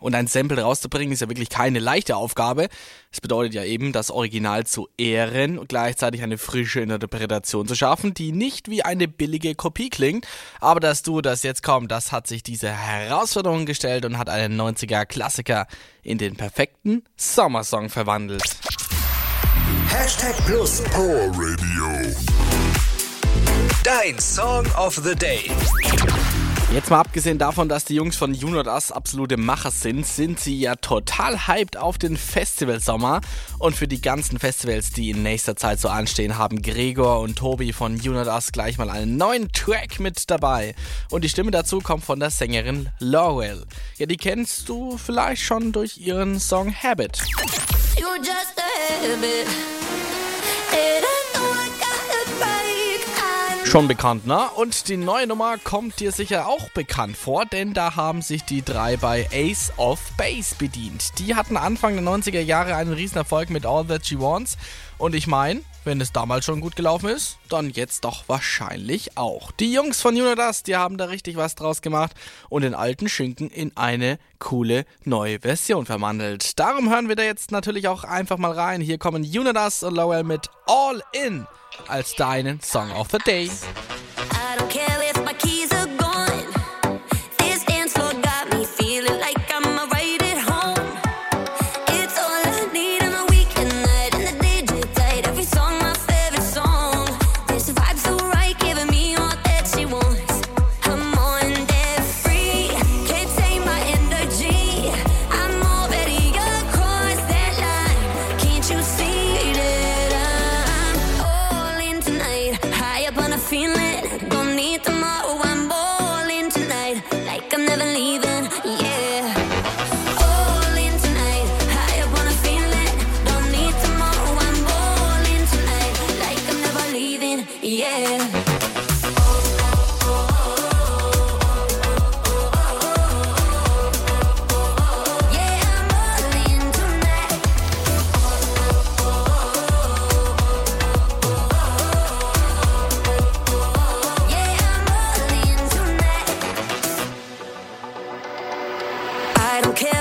Und ein Sample rauszubringen ist ja wirklich keine leichte Aufgabe. Es bedeutet ja eben, das Original zu ehren und gleichzeitig eine frische Interpretation zu schaffen, die nicht wie eine billige Kopie klingt. Aber das Duo, das jetzt kommt, das hat sich diese Herausforderung gestellt und hat einen 90er-Klassiker in den perfekten Sommersong verwandelt. #Plus Power Radio. Dein Song of the Day. Jetzt mal abgesehen davon, dass die Jungs von You Not Us absolute Macher sind sie ja total hyped auf den Festivalsommer. Und für die ganzen Festivals, die in nächster Zeit so anstehen, haben Gregor und Tobi von You Not Us gleich mal einen neuen Track mit dabei. Und die Stimme dazu kommt von der Sängerin Laurel. Ja, die kennst du vielleicht schon durch ihren Song Habit. You're just a habit. And I know I gotta break. Schon bekannt, ne? Und die neue Nummer kommt dir sicher auch bekannt vor, denn da haben sich die drei bei Ace of Base bedient. Die hatten Anfang der 90er Jahre einen Riesenerfolg mit All That She Wants. Und ich meine, wenn es damals schon gut gelaufen ist, dann jetzt doch wahrscheinlich auch. Die Jungs von You Not Us, die haben da richtig was draus gemacht und den alten Schinken in eine coole neue Version verwandelt. Darum hören wir da jetzt natürlich auch einfach mal rein. Hier kommen You Not Us und Lowell mit All In als deinen Song of the Day. I don't care if my keys are gone. This dance floor got me feeling like I'm right at home. It's all I need on a weekend night and the DJ tight. Every song my favorite song. This vibe's so right, giving me all that she wants. I'm on that free. Can't take my energy. I'm already across that line. Can't you see that I'm all in tonight? High up on a feeling. Don't need tomorrow. I'm all in tonight. Like I'm never leaving. Yeah. All in tonight. High up on a feeling. Don't need tomorrow. I'm all in tonight. Like I'm never leaving. Yeah. Yeah, I'm all in tonight. Yeah, I'm all in tonight. I don't care